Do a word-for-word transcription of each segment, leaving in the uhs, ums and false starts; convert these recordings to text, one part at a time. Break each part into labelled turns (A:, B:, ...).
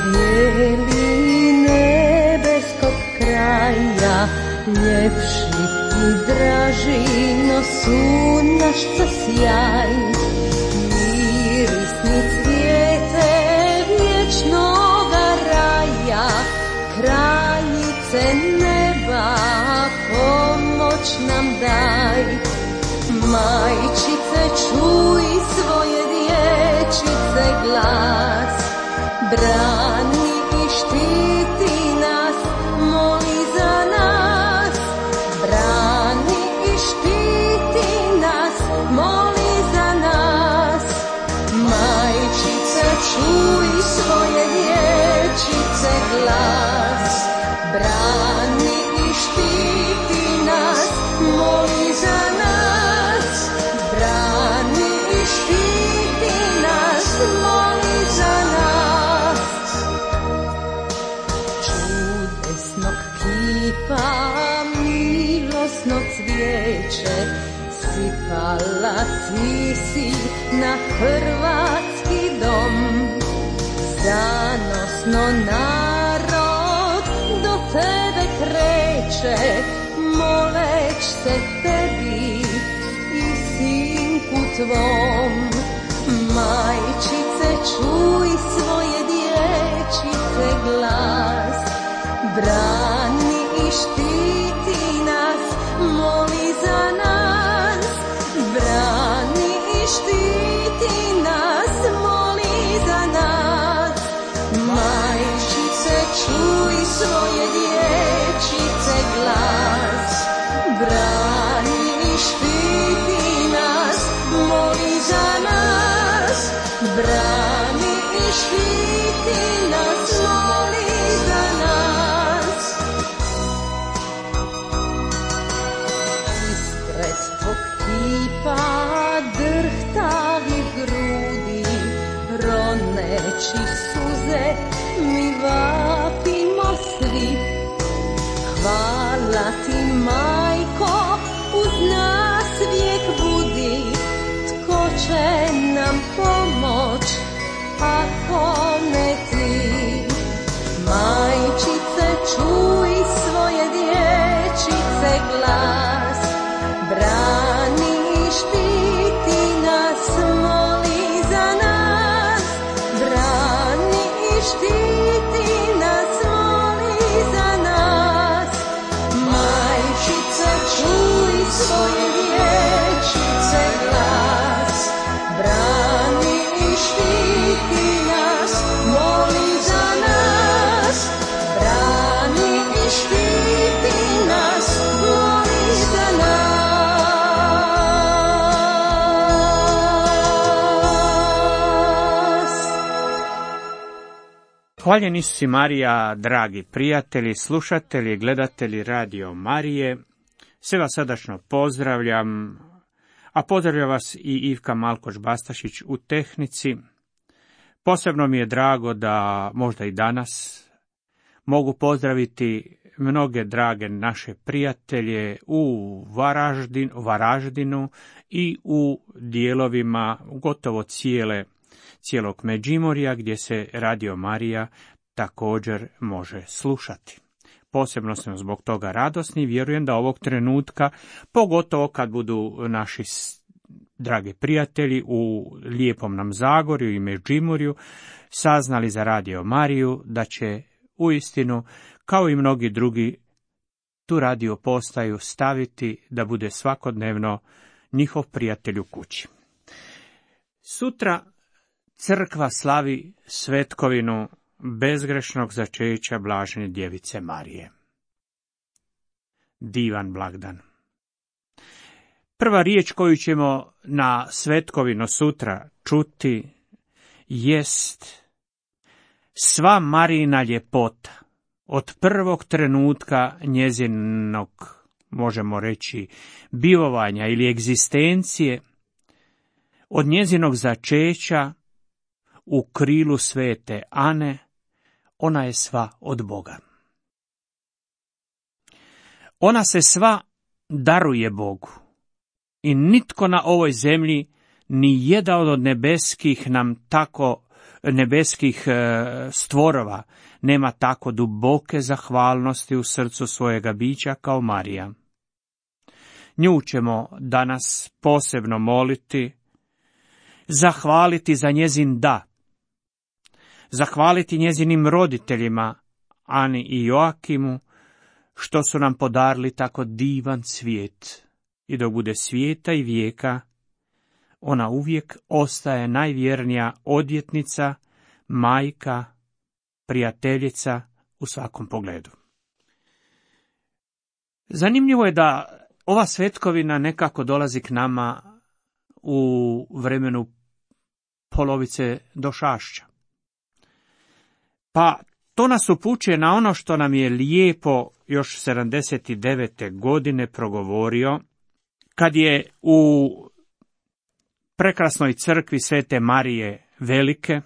A: bijeli nebeskog kraja, ljepši i draži, no sunjašca sjaj. Mirisni cvijete vječnoga raja, kraljice neba, pomoć nam daj. Majčice, čuj svoje dječice glas, brani i štiti nas, moli za nas. Brani i štiti nas, moli za nas. Majčice, čuj svoje dječice glas, brani i štiti nas, moli za nas. Brani i štiti nas, moli za nas. Čudesnog kipa, milosno cvijeće, sipala ti si na hrvatski dom. Zanosno narod do tebe kreće, moleć se tebi i sinku tvom. Majčice, čuj svoje dječice glas, brani i štiti nas, moli za nas. Brani i štiti nas, moli za nas. Majčice, čuj svoje dječice glas, brani i štiti nas, moli za nas. Brani i štiti nas, moli za nas. Ispred tvog kipa drhtavi grudi, roneći suze mi vapimo svi. Hvala ti, majko, uz nas vijek budi. Tko će nam pomoć ako ne ti? Majčice, čuj svoje dječice glas, brani i štiti nas, moli za nas. Brani i štiti nas, moli za nas. Majčice, čuj svoje dječice glas, brani i štiti nas, moli za nas. Brani i štiti nas, moli za nas.
B: Hvaljen Isus i Marija, dragi prijatelji, slušatelji, gledatelji Radio Marije. Sve vas srdačno pozdravljam, a pozdravlja vas i Ivka Malkoš-Bastašić u tehnici. Posebno mi je drago da možda i danas mogu pozdraviti mnoge drage naše prijatelje u Varaždin, Varaždinu i u dijelovima gotovo cijele, cijelog Međimurja gdje se Radio Marija također može slušati. Posebno sam zbog toga radosni, vjerujem da ovog trenutka, pogotovo kad budu naši dragi prijatelji u lijepom nam Zagorju i Međimurju saznali za Radio Mariju, da će uistinu, kao i mnogi drugi, tu radio postaju staviti da bude svakodnevno njihov prijatelj u kući. Sutra crkva slavi svetkovinu bezgrešnog začeća Blažene djevice Marije. Divan blagdan. Prva riječ koju ćemo na svetkovinu sutra čuti jest sva Marijina ljepota od prvog trenutka njezinog, možemo reći, bivovanja ili egzistencije, od njezinog začeća u krilu svete Ane, ona je sva od Boga. Ona se sva daruje Bogu i nitko na ovoj zemlji, ni jedan od nebeskih nam tako nebeskih stvorova nema tako duboke zahvalnosti u srcu svojega bića kao Marija. Nju ćemo danas posebno moliti, zahvaliti za njezin da, zahvaliti njezinim roditeljima, Ani i Joakimu, što su nam podarili tako divan svijet. I dok bude svijeta i vijeka, ona uvijek ostaje najvjernija odvjetnica, majka, prijateljica u svakom pogledu. Zanimljivo je da ova svetkovina nekako dolazi k nama u vremenu polovice došašća. Pa to nas upućuje na ono što nam je lijepo još sedamdeset devete godine progovorio, kad je u prekrasnoj crkvi Svete Marije Velike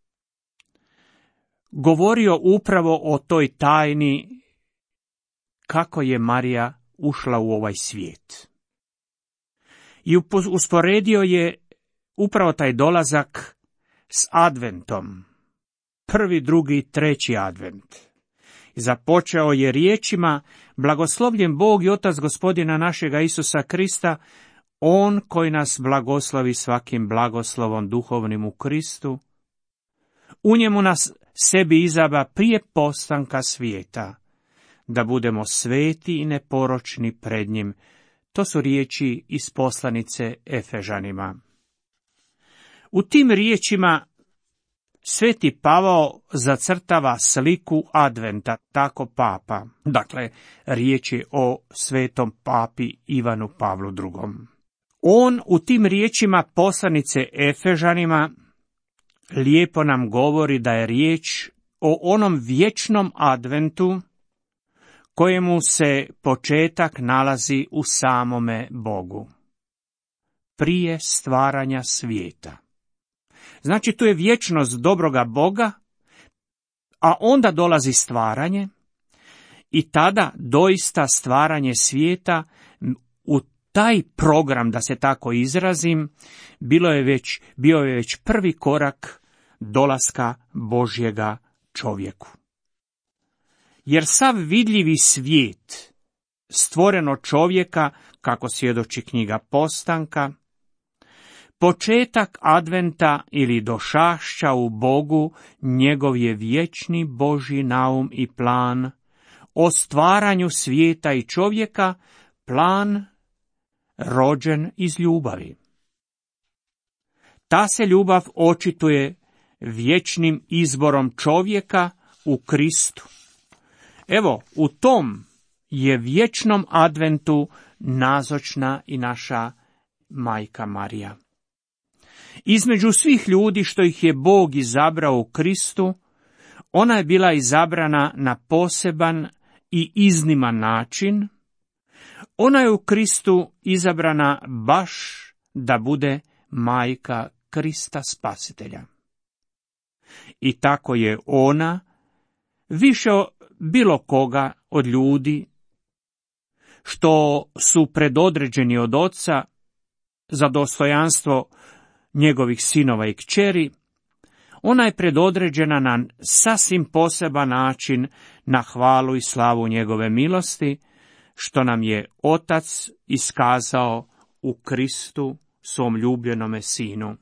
B: govorio upravo o toj tajni kako je Marija ušla u ovaj svijet. I usporedio je upravo taj dolazak s adventom, prvi, drugi, treći advent. I započeo je riječima: blagoslovljen Bog i Otac Gospodina našega Isusa Krista, On koji nas blagoslovi svakim blagoslovom duhovnim u Kristu, u njemu nas sebi izaba prije postanka svijeta, da budemo sveti i neporočni pred njim. To su riječi iz poslanice Efežanima. U tim riječima Sveti Pavao zacrtava sliku adventa, tako papa. Dakle, riječ je o svetom papi Ivanu Pavlu drugom. On u tim riječima poslanice Efežanima lijepo nam govori da je riječ o onom vječnom adventu kojemu se početak nalazi u samome Bogu, prije stvaranja svijeta. Znači, tu je vječnost dobroga Boga, a onda dolazi stvaranje i tada doista stvaranje svijeta u taj program, da se tako izrazim, bilo je već, bio je već prvi korak dolaska Božjega čovjeku. Jer sav vidljivi svijet, stvoreno čovjeka, kako svjedoči knjiga Postanka, početak adventa ili došašća u Bogu, njegov je vječni Božji naum i plan o stvaranju svijeta i čovjeka, plan rođen iz ljubavi. Ta se ljubav očituje vječnim izborom čovjeka u Kristu. Evo, u tom je vječnom adventu nazočna i naša majka Marija. Između svih ljudi što ih je Bog izabrao u Kristu, ona je bila izabrana na poseban i izniman način. Ona je u Kristu izabrana baš da bude majka Krista Spasitelja. I tako je ona više bilo koga od ljudi što su predodređeni od Oca za dostojanstvo njegovih sinova i kćeri, ona je predodređena na sasvim poseban način na hvalu i slavu njegove milosti, što nam je Otac iskazao u Kristu, svom ljubljenome Sinu.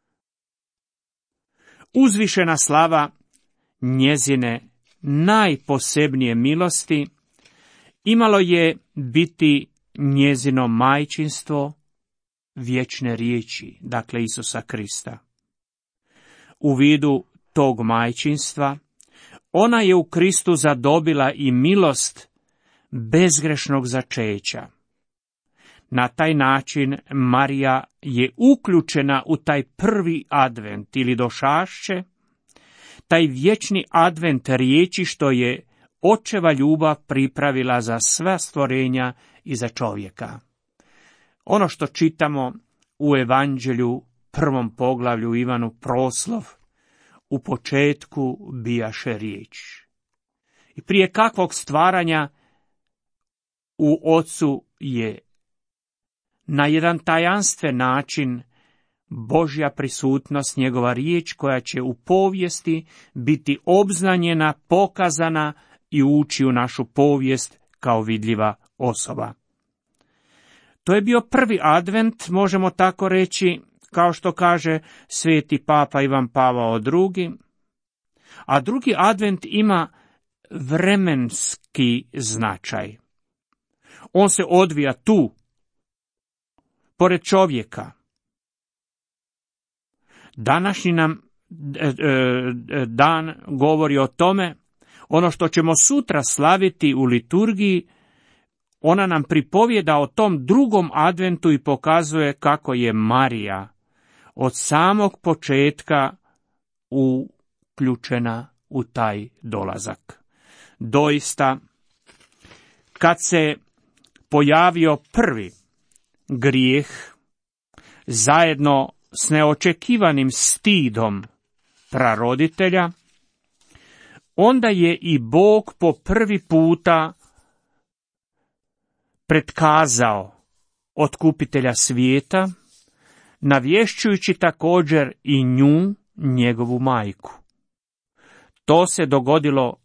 B: Uzvišena slava njezine najposebnije milosti imalo je biti njezino majčinstvo vječne riječi, dakle Isusa Krista. U vidu tog majčinstva ona je u Kristu zadobila i milost bezgrešnog začeća. Na taj način Marija je uključena u taj prvi advent ili došašće, taj vječni advent riječi što je Očeva ljubav pripravila za sva stvorenja i za čovjeka. Ono što čitamo u Evanđelju, prvom poglavlju Ivanu proslov, u početku bijaše riječ. I prije kakvog stvaranja u Ocu je na jedan tajanstven način Božja prisutnost, njegova riječ koja će u povijesti biti obznanjena, pokazana i ući u našu povijest kao vidljiva osoba. To je bio prvi advent, možemo tako reći, kao što kaže sveti papa Ivan Pavao drugi. A drugi advent ima vremenski značaj. On se odvija tu, pored čovjeka. Današnji nam dan govori o tome, ono što ćemo sutra slaviti u liturgiji, ona nam pripovjeda o tom drugom adventu i pokazuje kako je Marija od samog početka uključena u taj dolazak. Doista, kad se pojavio prvi grijeh, zajedno s neočekivanim stidom praroditelja, onda je i Bog po prvi puta pretkazao otkupitelja svijeta, navješćujući također i nju, njegovu majku. To se dogodilo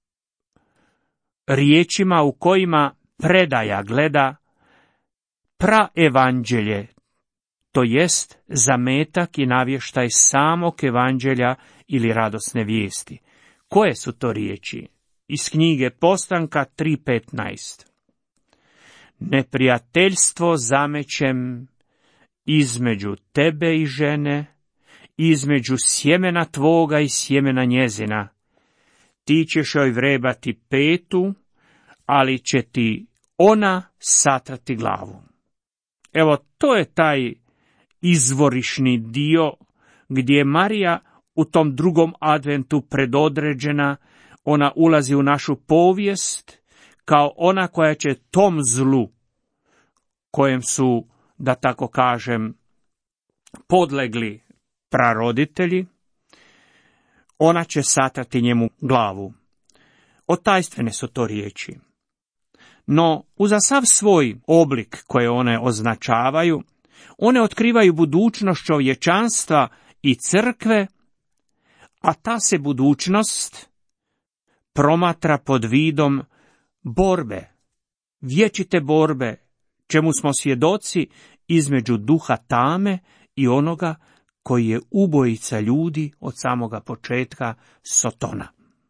B: riječima u kojima predaja gleda praevanđelje, to jest zametak i navještaj samog evanđelja ili radosne vijesti. Koje su to riječi? Iz knjige Postanka tri petnaest. Neprijateljstvo zamećem između tebe i žene, između sjemena tvoga i sjemena njezina. Ti ćeš joj vrebati petu, ali će ti ona satrati glavu. Evo, to je taj izvorišni dio gdje je Marija u tom drugom adventu predodređena, ona ulazi u našu povijest kao ona koja će tom zlu, kojem su, da tako kažem, podlegli praroditelji, ona će satrati njemu glavu. Otajstvene su to riječi. No, uza sav svoj oblik koje one označavaju, one otkrivaju budućnost čovječanstva i crkve, a ta se budućnost promatra pod vidom borbe, vječite borbe, čemu smo svjedoci između duha tame i onoga koji je ubojica ljudi od samoga početka, Sotona.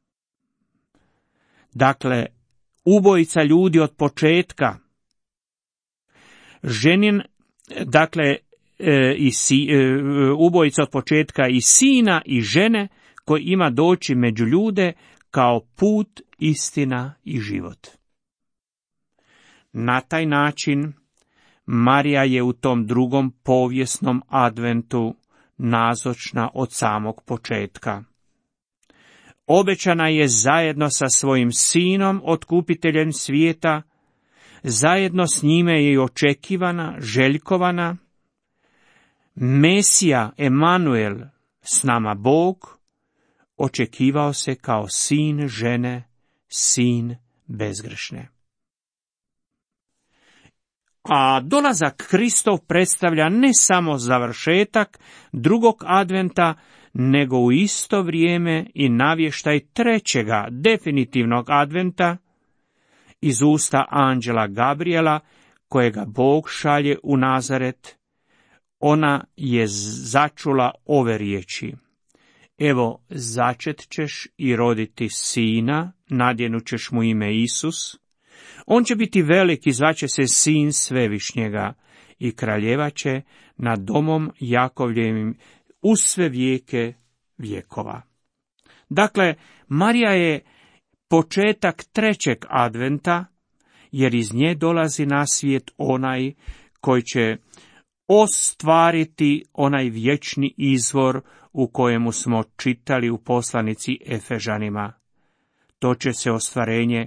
B: Dakle, ubojica ljudi od početka, ženin, dakle, e, i si, e, ubojica od početka i sina i žene koji ima doći među ljude kao put, istina i život. Na taj način Marija je u tom drugom povijesnom adventu nazočna od samog početka. Obećana je zajedno sa svojim sinom, otkupiteljem svijeta, zajedno s njime je i očekivana, željkovana. Mesija Emanuel, s nama Bog, očekivao se kao sin žene, sin bezgrešne. A dolazak Kristov predstavlja ne samo završetak drugog adventa, nego u isto vrijeme i navještaj trećega definitivnog adventa iz usta anđela Gabriela, kojega Bog šalje u Nazaret. Ona je začula ove riječi: evo, začet ćeš i roditi sina, nadjenut ćeš mu ime Isus. On će biti velik i zvaće se Sin Svevišnjega i kraljevat će nad domom Jakovljevim u sve vijeke vjekova. Dakle, Marija je početak trećeg adventa, jer iz nje dolazi na svijet onaj koji će ostvariti onaj vječni izvor u kojemu smo čitali u poslanici Efežanima. To će se ostvarenje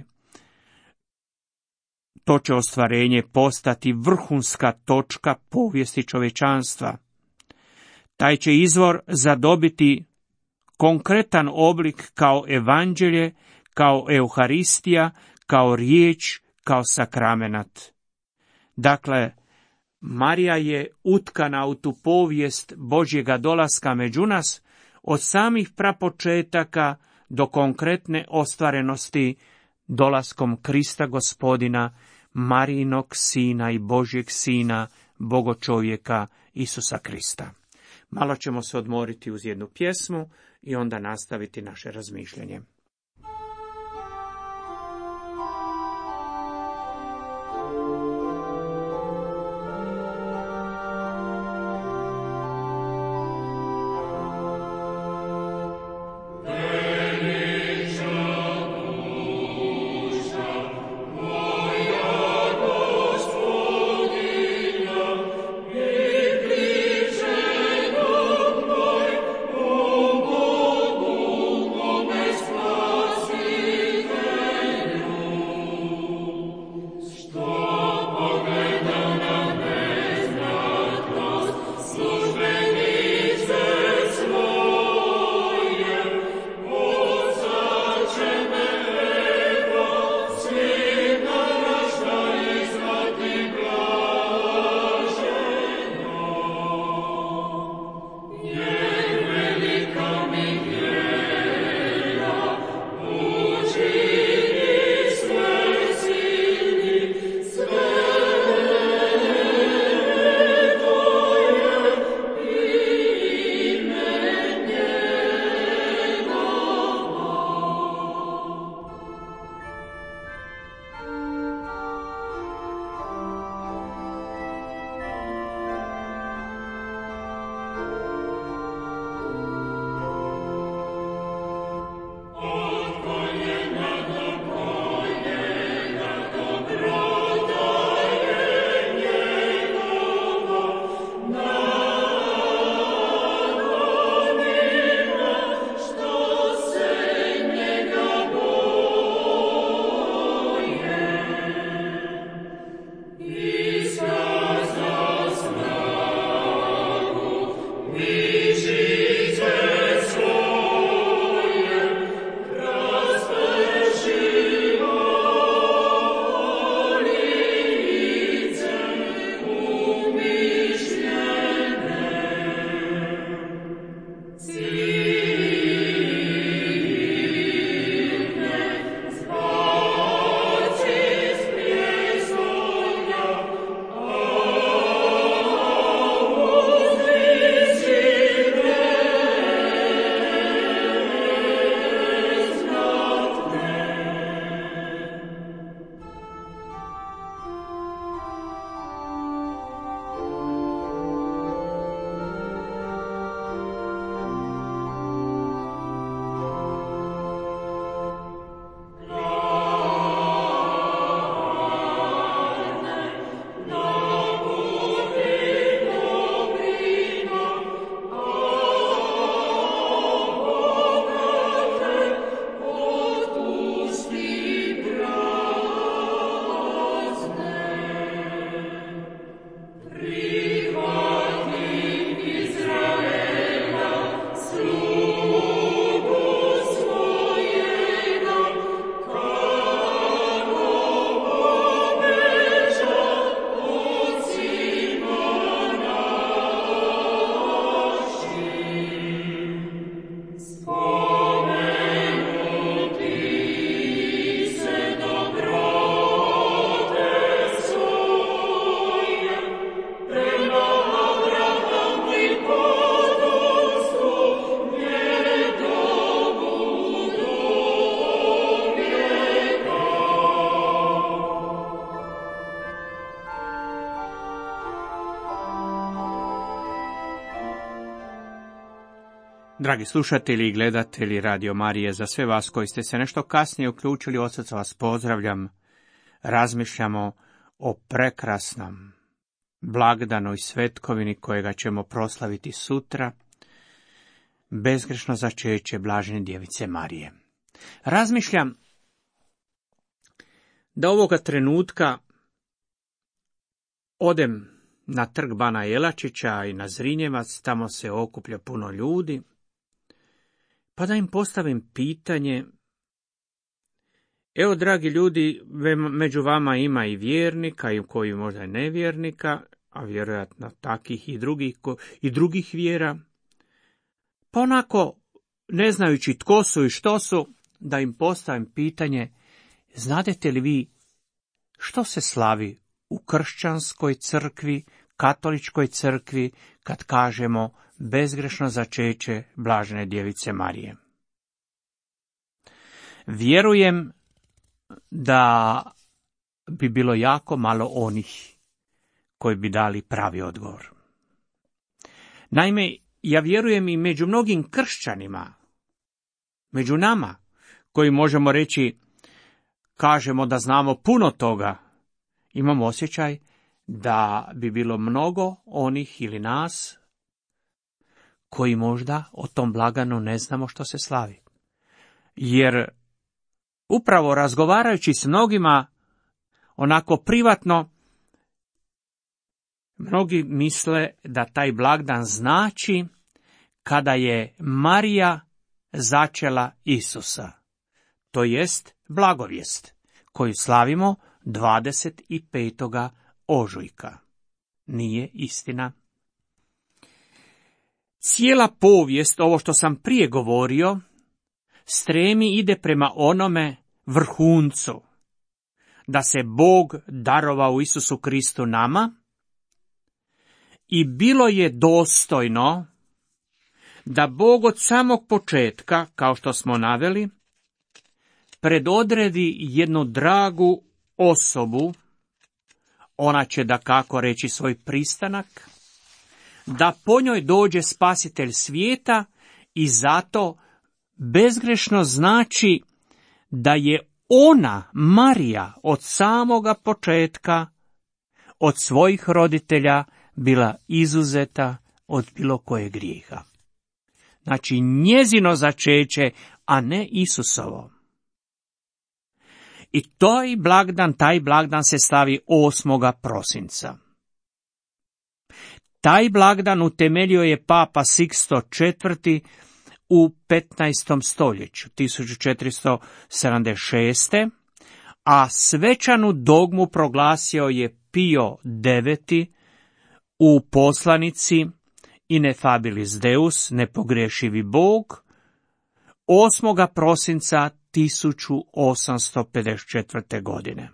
B: To će ostvarenje postati vrhunska točka povijesti čovječanstva. Taj će izvor zadobiti konkretan oblik kao evanđelje, kao euharistija, kao riječ, kao sakramenat. Dakle, Marija je utkana u tu povijest Božjega dolaska među nas od samih prapočetaka do konkretne ostvarenosti dolaskom Krista Gospodina, Marijinog sina i Božjeg sina, Bogočovjeka Isusa Krista. Malo ćemo se odmoriti uz jednu pjesmu i onda nastaviti naše razmišljanje. Dragi slušatelji i gledatelji Radio Marije, za sve vas koji ste se nešto kasnije uključili, od srca vas pozdravljam. Razmišljamo o prekrasnom blagdanu i svetkovini kojega ćemo proslaviti sutra, bezgrešno začeće Blažene Djevice Marije. Razmišljam da ovoga trenutka odem na trg Bana Jelačića i na Zrinjevac, tamo se okuplja puno ljudi, pa da im postavim pitanje. Evo, dragi ljudi, među vama ima i vjernika i koji možda je nevjernika, a vjerojatno takih i drugih, i drugih vjera, pa onako, ne znajući tko su i što su, da im postavim pitanje, znadete li vi što se slavi u kršćanskoj crkvi, katoličkoj crkvi, kad kažemo bezgrešno začeće blažene djevice Marije? Vjerujem da bi bilo jako malo onih koji bi dali pravi odgovor. Naime, ja vjerujem i među mnogim kršćanima, među nama, koji možemo reći, kažemo da znamo puno toga, imam osjećaj da bi bilo mnogo onih ili nas koji možda o tom blagdanu ne znamo što se slavi. Jer upravo razgovarajući s mnogima onako privatno, mnogi misle da taj blagdan znači kada je Marija začela Isusa, to jest blagovijest koju slavimo dvadeset petog ožujka. Nije istina. Cijela povijest, ovo što sam prije govorio, stremi ide prema onome vrhuncu, da se Bog darovao u Isusu Kristu nama i bilo je dostojno da Bog od samog početka, kao što smo naveli, predodredi jednu dragu osobu, ona će dakako reći svoj pristanak, da po njoj dođe spasitelj svijeta i zato bezgrešno znači da je ona, Marija, od samoga početka, od svojih roditelja, bila izuzeta od bilo koje grijeha. Znači njezino začeće, a ne Isusovo. I taj blagdan, taj blagdan se slavi osmog prosinca. Taj blagdan utemeljio je papa Siksto četvrti u petnaestom stoljeću, tisuću četiristo sedamdeset šeste. a svečanu dogmu proglasio je Pio deveti u poslanici Ineffabilis Deus, nepogrešivi Bog, osmog prosinca tisuću osamsto pedeset četvrte. godine.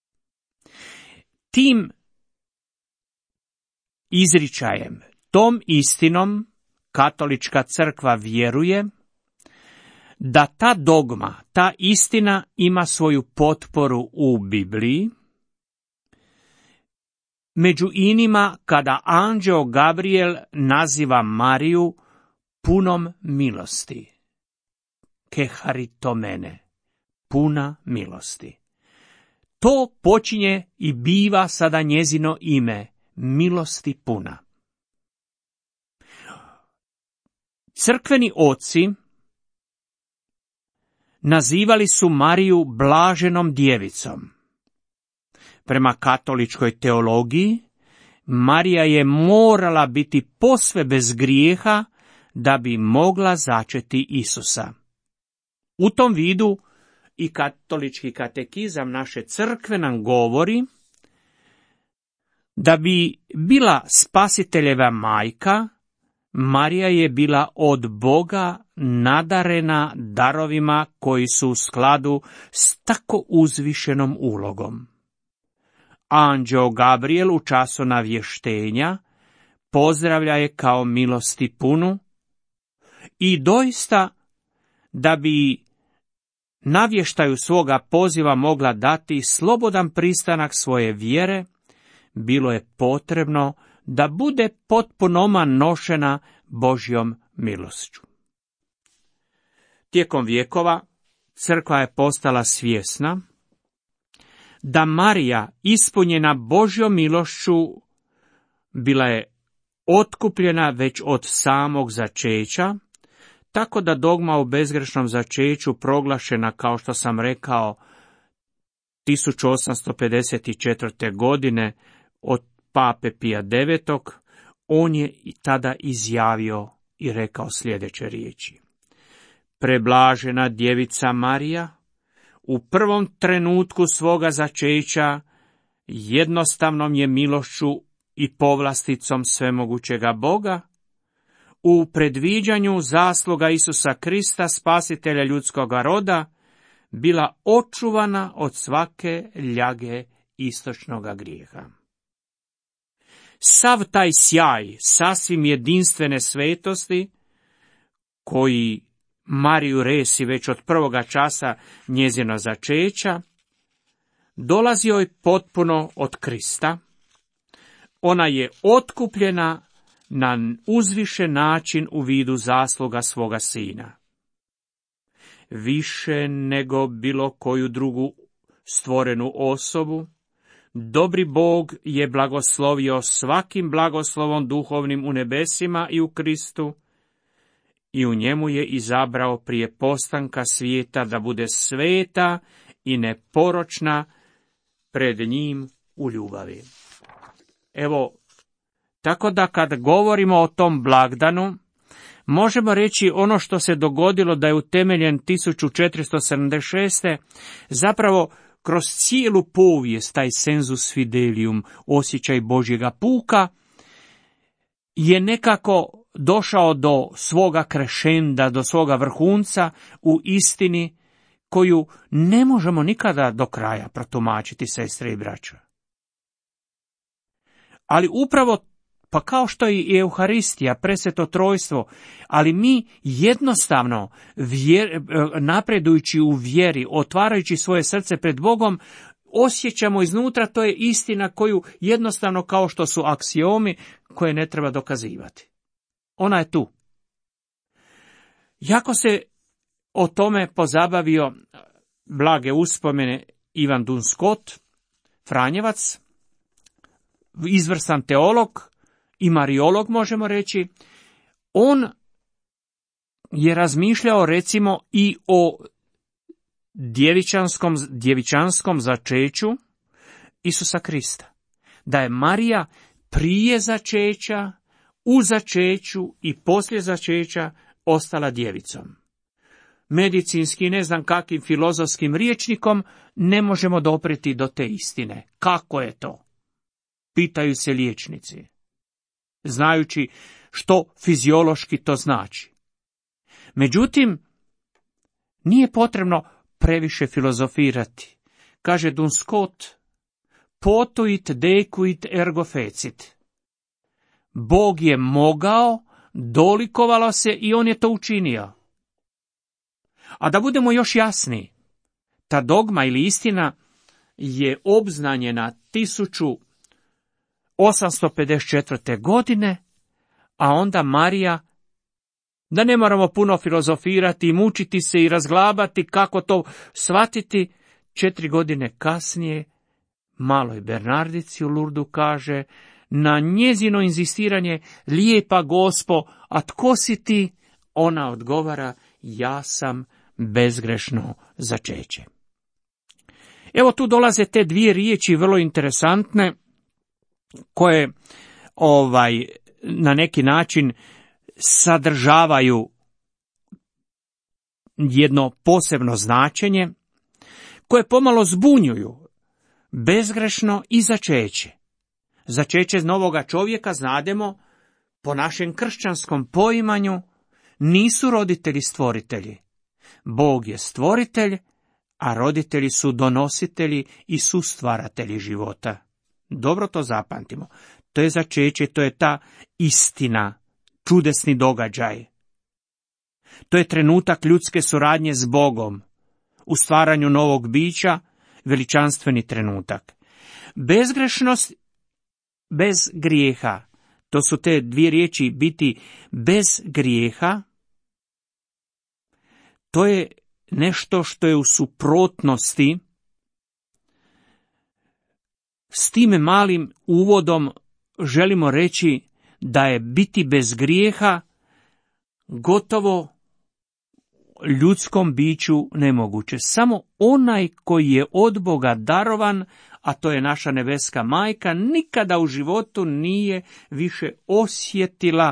B: Tim izričajem, tom istinom, katolička crkva vjeruje da ta dogma, ta istina ima svoju potporu u Bibliji, među inima kada anđeo Gabriel naziva Mariju punom milosti. Keharitomene, puna milosti. To počinje i biva sada njezino ime, milosti puna. Crkveni oci nazivali su Mariju blaženom djevicom. Prema katoličkoj teologiji, Marija je morala biti posve bez grijeha da bi mogla začeti Isusa. U tom vidu i katolički katekizam naše crkve nam govori da bi bila spasiteljeva majka, Marija je bila od Boga nadarena darovima koji su u skladu s tako uzvišenom ulogom. Anđeo Gabriel u času navještenja pozdravlja je kao milosti punu i doista da bi navještaju svoga poziva mogla dati slobodan pristanak svoje vjere, bilo je potrebno da bude potpunoma nošena Božjom milošću. Tijekom vjekova crkva je postala svjesna da Marija, ispunjena Božjom milošću, bila je otkupljena već od samog začeća, tako da dogma o bezgrešnom začeću proglašena, kao što sam rekao, tisuću osamsto pedeset četvrte. godine od pape Pija devetog. On je i tada izjavio i rekao sljedeće riječi. Preblažena djevica Marija u prvom trenutku svoga začeća jednostavnom je milošću i povlasticom svemogućega Boga, u predviđanju zasluga Isusa Krista, spasitelja ljudskoga roda, bila očuvana od svake ljage istočnoga grijeha. Sav taj sjaj sasvim jedinstvene svetosti, koji Mariju resi već od prvoga časa njezina začeća, dolazi joj potpuno od Krista. Ona je otkupljena na uzvišen način u vidu zasluga svoga sina. Više nego bilo koju drugu stvorenu osobu, dobri Bog je blagoslovio svakim blagoslovom duhovnim u nebesima i u Kristu, i u njemu je izabrao prije postanka svijeta da bude sveta i neporočna pred njim u ljubavi. Evo, tako da kad govorimo o tom blagdanu, možemo reći ono što se dogodilo da je utemeljen tisuću četiristo sedamdeset šeste. Zapravo, kroz cijelu povijest, taj sensus fidelium, osjećaj Božjega puka, je nekako došao do svoga krešenda, do svoga vrhunca u istini koju ne možemo nikada do kraja protumačiti, sestre i braćo. Ali upravo, pa kao što i Euharistija, presveto trojstvo, ali mi jednostavno vjer, napredujući u vjeri, otvarajući svoje srce pred Bogom, osjećamo iznutra, to je istina koju jednostavno, kao što su aksiomi, koje ne treba dokazivati. Ona je tu. Jako se o tome pozabavio blage uspomene Ivan Dunscott, Franjevac, izvrstan teolog i mariolog, možemo reći. On je razmišljao recimo i o djevičanskom, djevičanskom začeću Isusa Krista. Da je Marija prije začeća, u začeću i poslije začeća ostala djevicom. Medicinski, ne znam kakvim filozofskim rječnikom, ne možemo doprijeti do te istine. Kako je to? Pitaju se liječnici, znajući što fiziološki to znači. Međutim, nije potrebno previše filozofirati. Kaže Dunscott, potuit decuit ergo fecit. Bog je mogao, dolikovalo se i on je to učinio. A da budemo još jasniji, ta dogma ili istina je obznanjena tisuću osamsto pedeset četvrte. godine, a onda Marija, da ne moramo puno filozofirati i mučiti se i razglabati kako to shvatiti, četiri godine kasnije maloj Bernardici u Lurdu kaže, na njezino inzistiranje, lijepa Gospo, a tko si ti? Ona odgovara, ja sam bezgrešno začeće. Evo tu dolaze te dvije riječi vrlo interesantne, koje ovaj na neki način sadržavaju jedno posebno značenje, koje pomalo zbunjuju. Bezgrešno i začeće. Začeće novoga čovjeka, znademo, po našem kršćanskom poimanju, nisu roditelji stvoritelji. Bog je stvoritelj, a roditelji su donositelji i sustvaratelji života. Dobro to zapamtimo. To je začeće, to je ta istina, čudesni događaj. To je trenutak ljudske suradnje s Bogom, u stvaranju novog bića, veličanstveni trenutak. Bezgrešnost bez grijeha, to su te dvije riječi, biti bez grijeha, to je nešto što je u suprotnosti s tim malim uvodom. Želimo reći da je biti bez grijeha gotovo ljudskom biću nemoguće. Samo onaj koji je od Boga darovan, a to je naša nebeska majka, nikada u životu nije više osjetila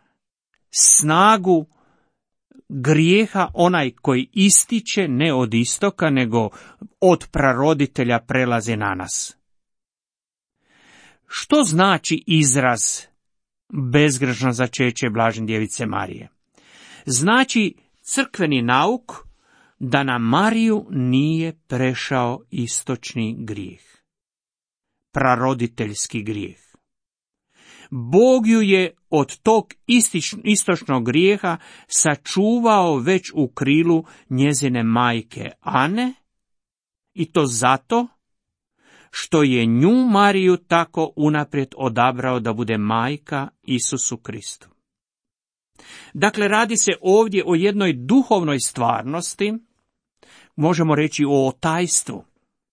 B: snagu grijeha, onaj koji ističe ne od istoka, nego od praroditelja prelazi na nas. Što znači izraz bezgrešno začeće blažene djevice Marije? Znači crkveni nauk da na Mariju nije prešao istočni grijeh, praroditeljski grijeh. Bog ju je od tog istočnog grijeha sačuvao već u krilu njezine majke Ane, i to zato što je nju Mariju tako unaprijed odabrao da bude majka Isusu Kristu. Dakle, radi se ovdje o jednoj duhovnoj stvarnosti, možemo reći o otajstvu,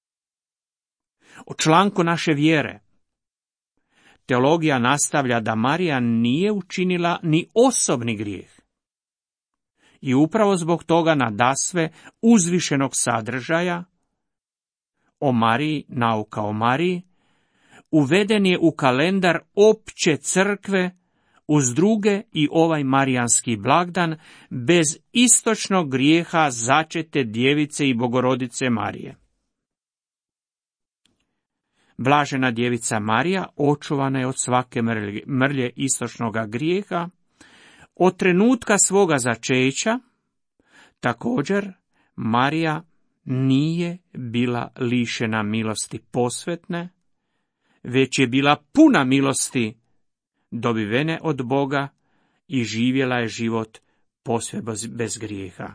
B: o članku naše vjere. Teologija nastavlja da Marija nije učinila ni osobni grijeh. I upravo zbog toga nadasve uzvišenog sadržaja o Mariji, nauka o Mariji, uveden je u kalendar opće crkve uz druge i ovaj marijanski blagdan bez istočnog grijeha začete djevice i Bogorodice Marije. Blažena djevica Marija očuvana je od svake mrlje istočnog grijeha, od trenutka svoga začeća. Također, Marija nije bila lišena milosti posvetne, već je bila puna milosti dobivene od Boga i živjela je život posve bez grijeha.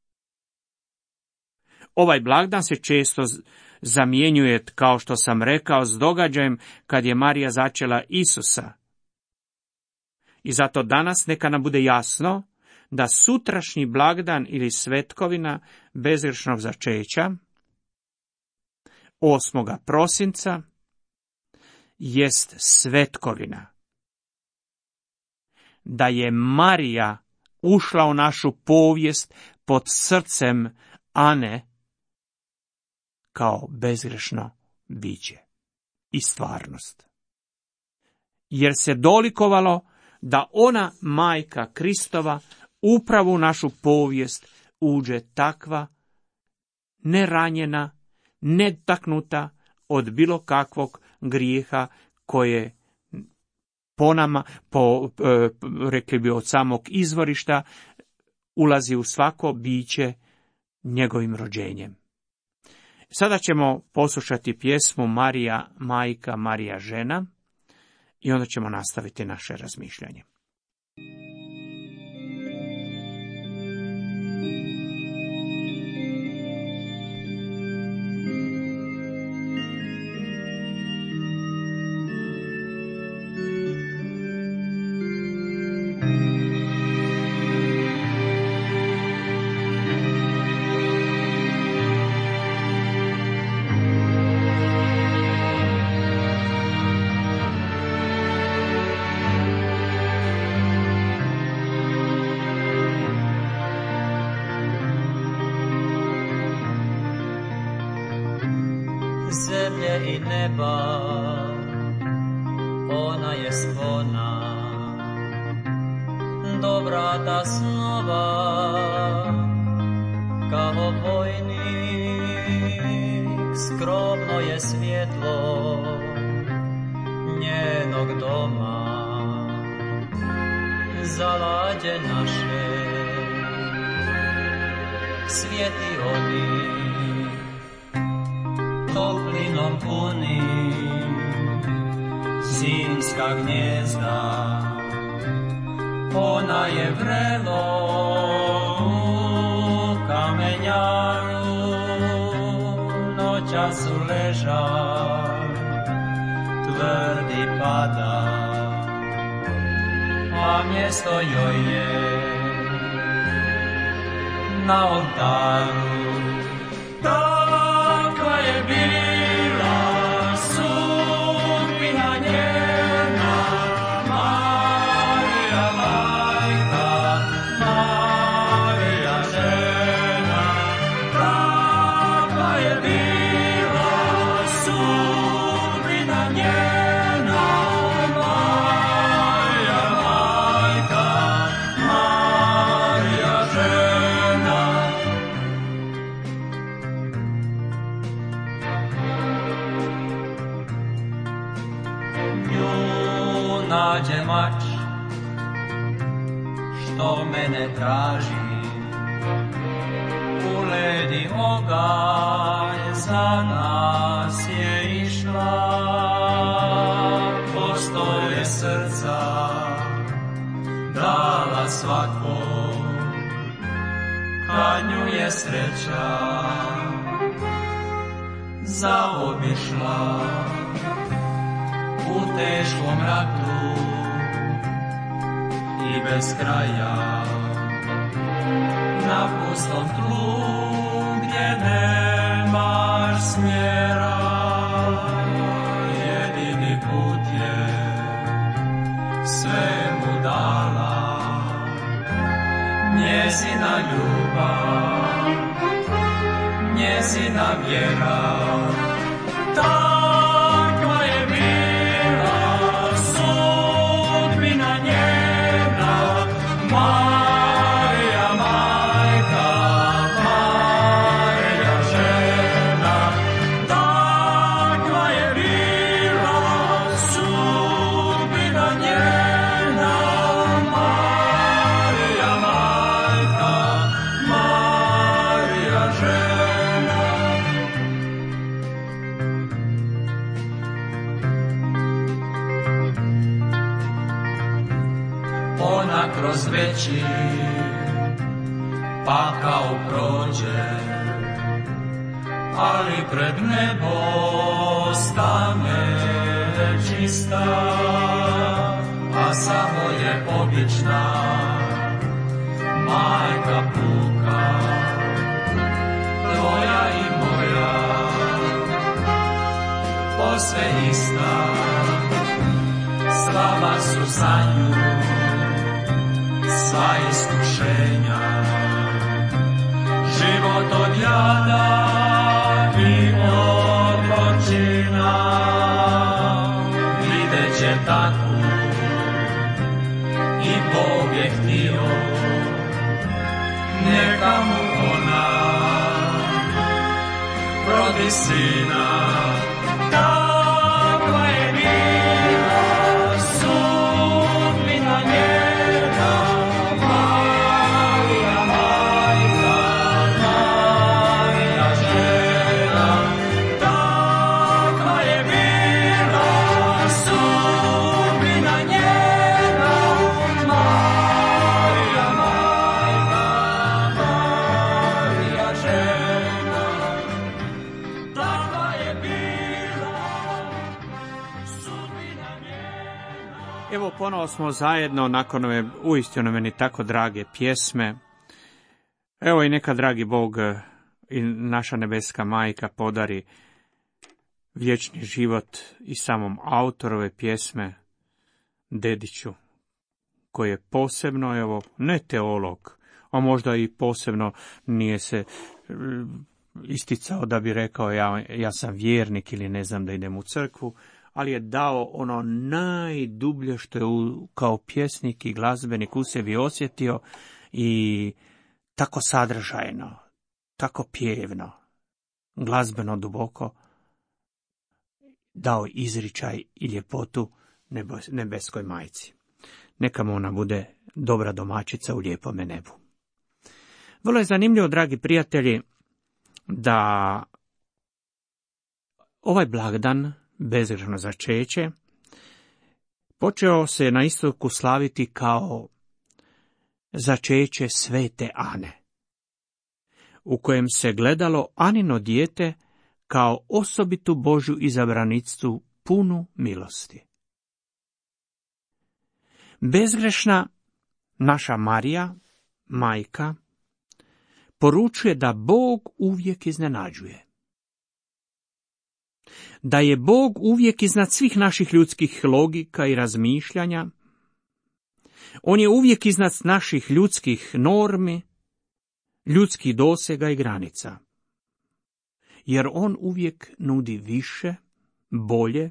B: Ovaj blagdan se često zamjenjuje, kao što sam rekao, s događajem kad je Marija začela Isusa. I zato danas neka nam bude jasno da sutrašnji blagdan ili svetkovina bezgrešnog začeća, osmoga prosinca, jest svetkovina. Da je Marija ušla u našu povijest pod srcem Ane kao bezgrešno biće i stvarnost. Jer se dolikovalo da ona, majka Kristova, upravo u našu povijest uđe takva, neranjena, netaknuta od bilo kakvog grijeha koje po nama, po, e, rekli bi od samog izvorišta, ulazi u svako biće njegovim rođenjem. Sada ćemo poslušati pjesmu Marija majka, Marija žena i onda ćemo nastaviti naše razmišljanje.
C: Zemlje i neba, ona je spona, dobra da snova, kao vojnik, skromno je svjetlo njenog doma, zalađe naše, svijeti oni, toplinom puni, zimska gnjezda, ona je vrelo u kamenjaru, noćas su ležaj, tvrdi pada, a mjesto joj je na oltaru. Takva je bila sudbina njena, Marija majka, Marija žena. Takva je bila sudbina njena, Marija majka, Marija žena. nađe mač, što mene traži. U ledi oganj za nas je išla, postolje srca dala svakom, kad nju je sreća zaobišla. U teškom ratu i bez kraja, na pustom tlu gdje nemaš smjera, jedini put je sve mu dala njezina ljubav, njezina vjera. Takva je bila sudbina njena, Marija majka, Marija žena. Takva je bila sudbina njena, Marija majka, Marija žena. Ona kroz veći pakao prođe, ali pred nebo stane čista, a samo je obična majka puka, tvoja i moja, posve ista. Slaba su za nju sva iskušenja, život od jada i od gorčina. Vidjet će takvu i Bog je htio, neka mu ona rodi sina. Takva je bila sudbina njena, Marija majka, Marija žena. Takva je bila sudbina njena, Marija majka, Marija žena. Takva je bila sudbina njena.
B: Evo, ponovo smo zajedno nakon ove uistinu meni tako drage pjesme. Evo i neka dragi Bog i naša nebeska majka podari vječni život i samom autorove pjesme, dediću, koji je posebno, evo, ne teolog, a možda i posebno nije se e, isticao da bi rekao ja, ja sam vjernik ili ne znam da idem u crkvu, ali je dao ono najdublje što je u, kao pjesnik i glazbenik u sebi osjetio i tako sadržajno, tako pjevno, glazbeno duboko dao izričaj i ljepotu nebeskoj majci. Neka mu ona bude dobra domaćica u lijepome nebu. Vrlo je zanimljivo, dragi prijatelji, da ovaj blagdan, bezgrešno začeće, počeo se na istoku slaviti kao začeće svete Ane, u kojem se gledalo Anino dijete kao osobitu Božju izabranicu punu milosti. Bezgrešna naša Marija, majka, poručuje da Bog uvijek iznenađuje. Da je Bog uvijek iznad svih naših ljudskih logika i razmišljanja. On je uvijek iznad naših ljudskih normi, ljudskih dosega i granica. Jer on uvijek nudi više, bolje.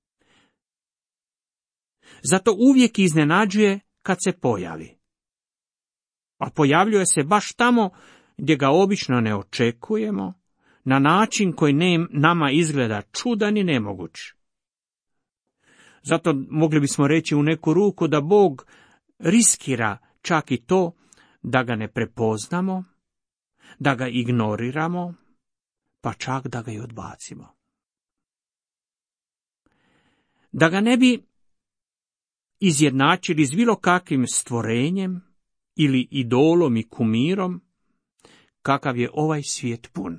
B: Zato uvijek iznenađuje kad se pojavi. A pojavljuje se baš tamo gdje ga obično ne očekujemo, na način koji ne, nama izgleda čudan i nemoguć. Zato mogli bismo reći u neku ruku da Bog riskira čak i to da ga ne prepoznamo, da ga ignoriramo, pa čak da ga i odbacimo. Da ga ne bi izjednačili s bilo kakvim stvorenjem ili idolom i kumirom, kakav je ovaj svijet pun.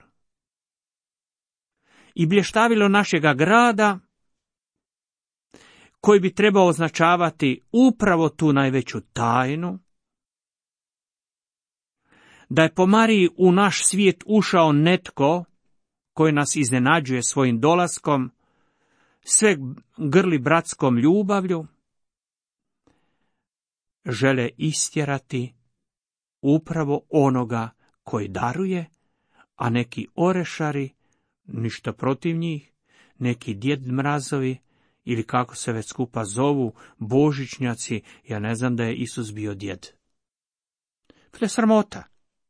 B: I blještavilo našega grada, koji bi trebao označavati upravo tu najveću tajnu, da je po Mariji u naš svijet ušao netko koji nas iznenađuje svojim dolaskom, sve grli bratskom ljubavlju, žele istjerati upravo onoga koji daruje, a neki orešari, ništa protiv njih, neki djed mrazovi, ili kako se već skupa zovu, božićnjaci, ja ne znam da je Isus bio djed. To je sramota.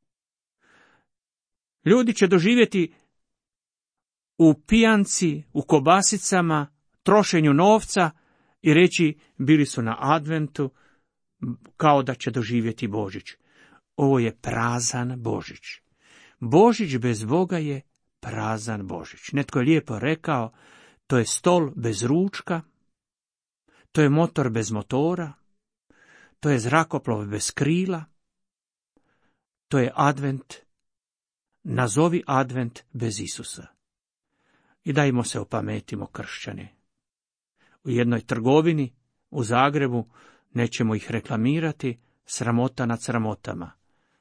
B: Ljudi će doživjeti u pijanci, u kobasicama, trošenju novca i reći bili su na adventu, kao da će doživjeti Božić. Ovo je prazan Božić. Božić bez Boga je prazan Božić. Netko je lijepo rekao, to je stol bez ručka, to je motor bez motora, to je zrakoplov bez krila, to je advent, nazovi advent bez Isusa. I dajmo se opametimo, kršćani. U jednoj trgovini u Zagrebu, nećemo ih reklamirati, sramota nad sramotama.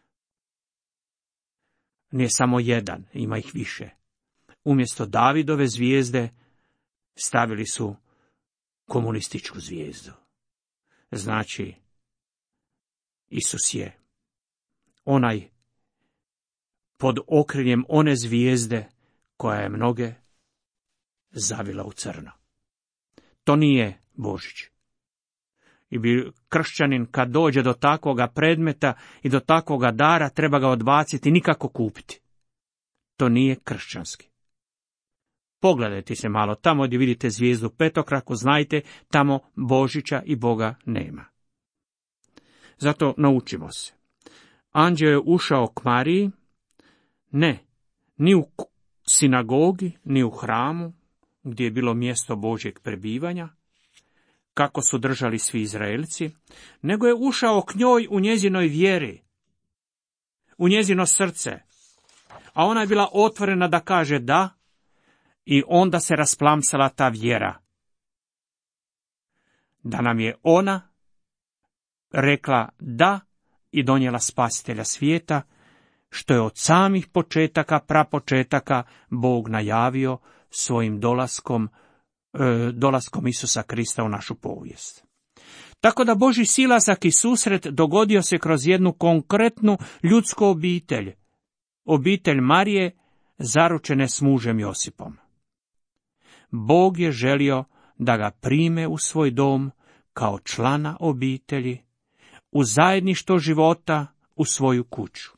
B: Nije samo jedan, ima ih više. Umjesto Davidove zvijezde stavili su komunističku zvijezdu. Znači, Isus je onaj pod okriljem one zvijezde koja je mnoge zavila u crno. To nije Božić. I bi kršćanin kad dođe do takvoga predmeta i do takvoga dara treba ga odbaciti, nikako kupiti. To nije kršćanski. Pogledajte se malo tamo gdje vidite zvijezdu petokraku, znajte tamo Božića i Boga nema. Zato naučimo se. Anđeo je ušao k Mariji, ne, ni u sinagogi, ni u hramu, gdje je bilo mjesto Božjeg prebivanja, kako su držali svi Izraelci, nego je ušao k njoj u njezinoj vjeri, u njezino srce, a ona je bila otvorena da kaže da, i onda se rasplamsala ta vjera. Da nam je ona rekla da i donijela spasitelja svijeta, što je od samih početaka, prapočetaka Bog najavio svojim dolaskom, e, dolaskom Isusa Krista u našu povijest. Tako da Božji silazak i susret dogodio se kroz jednu konkretnu ljudsku obitelj, obitelj Marije zaručene s mužem Josipom. Bog je želio da ga prime u svoj dom kao člana obitelji, u zajedništvo života, u svoju kuću.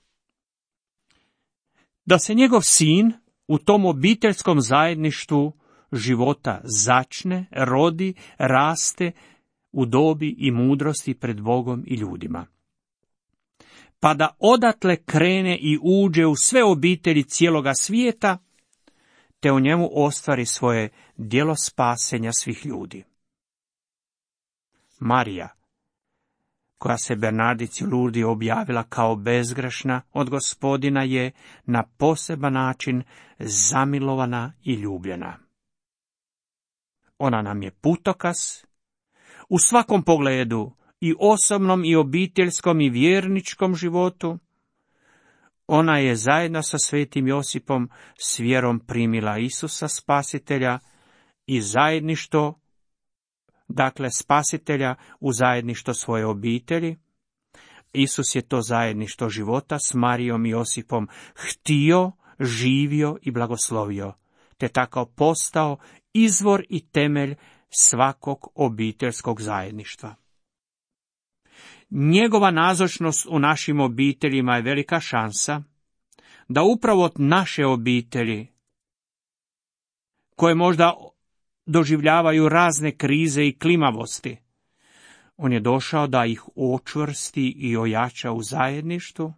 B: Da se njegov sin u tom obiteljskom zajedništvu života začne, rodi, raste u dobi i mudrosti pred Bogom i ljudima. Pa da odatle krene i uđe u sve obitelji cijeloga svijeta, te u njemu ostvari svoje djelo spasenja svih ljudi. Marija, koja se Bernardici u Lurdi objavila kao bezgrešna od Gospodina, je na poseban način zamilovana i ljubljena. Ona nam je putokaz u svakom pogledu, i osobnom i obiteljskom i vjerničkom životu. Ona je zajedno sa svetim Josipom s vjerom primila Isusa spasitelja i zajedništvo, dakle spasitelja u zajedništvo svoje obitelji. Isus je to zajedništvo života s Marijom i Josipom htio, živio i blagoslovio, te tako postao izvor i temelj svakog obiteljskog zajedništva. Njegova nazočnost u našim obiteljima je velika šansa da upravo od naše obitelji, koje možda doživljavaju razne krize i klimavosti. On je došao da ih očvrsti i ojača u zajedništvu,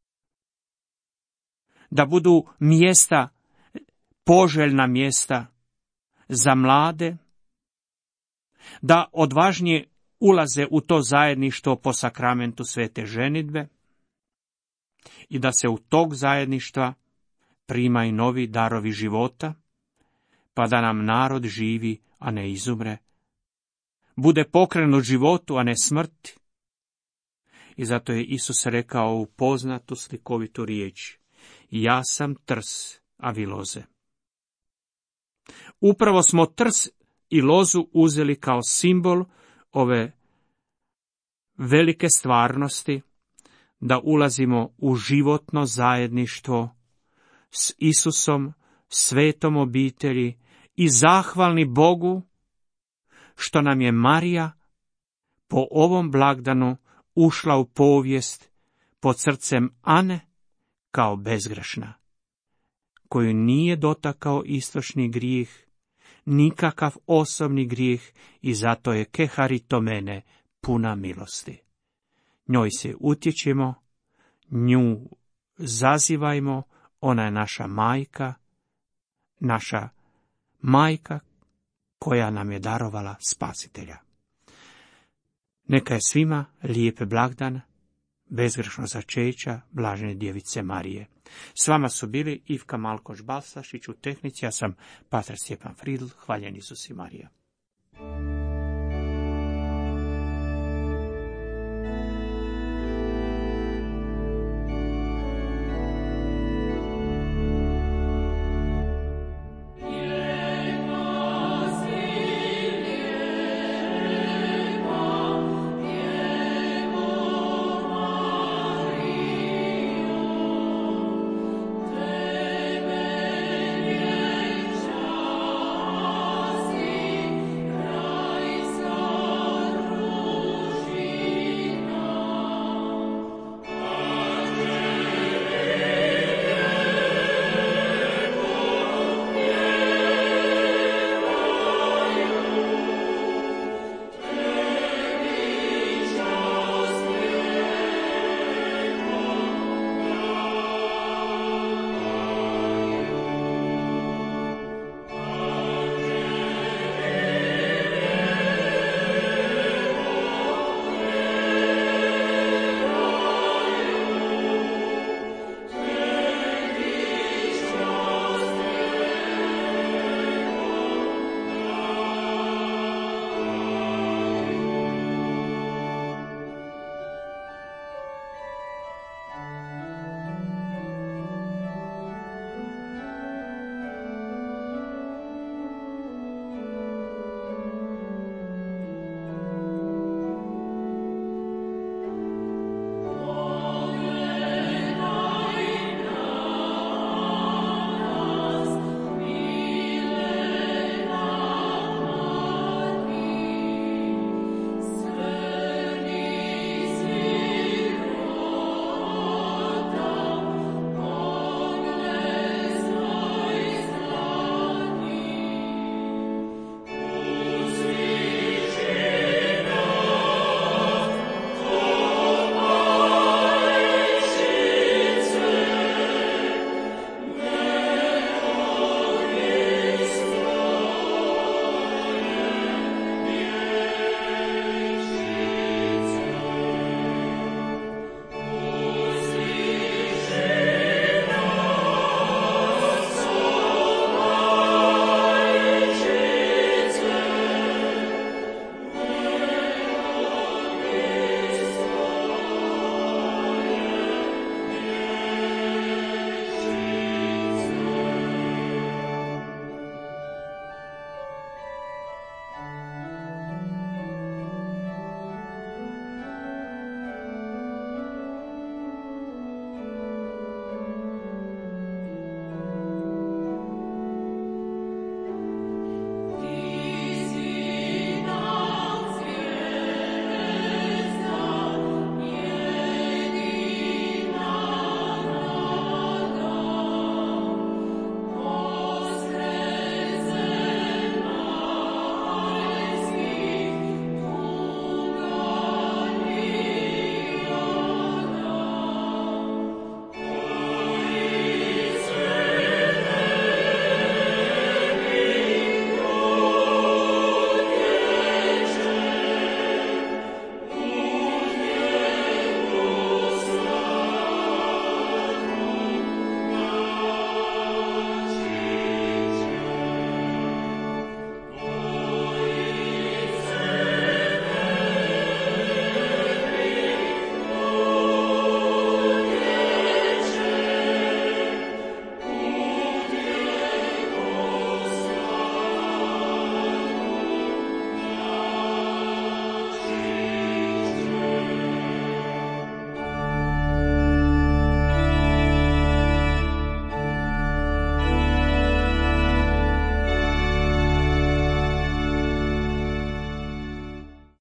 B: da budu mjesta, poželjna mjesta za mlade, da odvažnije ulaze u to zajedništvo po sakramentu svete ženidbe i da se u tog zajedništva primaju novi darovi života, pa da nam narod živi, a ne izumre, bude pokrenut životu, a ne smrti. I zato je Isus rekao u poznatu slikovitu riječ: ja sam trs, a vi loze. Upravo smo trs i lozu uzeli kao simbol ove velike stvarnosti, da ulazimo u životno zajedništvo s Isusom, svetom obitelji i zahvalni Bogu što nam je Marija po ovom blagdanu ušla u povijest pod srcem Ane kao bezgrešna, koju nije dotakao istočni grijeh, nikakav osobni grijeh, i zato je keharitomene puna milosti. Njoj se utječemo, nju zazivajmo, ona je naša majka, naša majka koja nam je darovala Spasitelja. Neka je svima lijep blagdan, bezgrešno začeća blažene djevice Marije. S vama su bili Ivka Malkoš-Balsašić u tehnici, ja sam pastor Stjepan Fridl, hvaljen Isus i Marija.